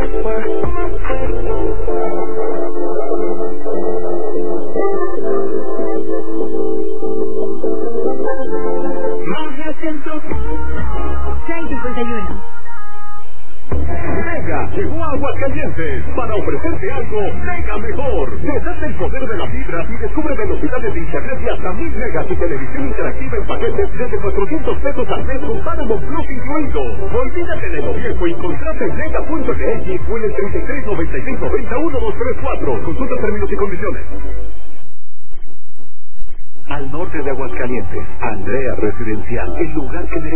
Mega Centro 651. Mega llegó a Aguascalientes para ofrecerte algo mega mejor. Desate el poder de la fibra y descubre velocidades de internet de hasta 1000 megas y televisión interactiva en paquetes desde 400 pesos al mes con Paramount Plus incluido. Olvídate de lo viejo y contrata en mega.mx o en el 33 96 90 1234. Consulta términos y condiciones. Al norte de Aguascalientes, Andrea Residencial, el lugar que merece.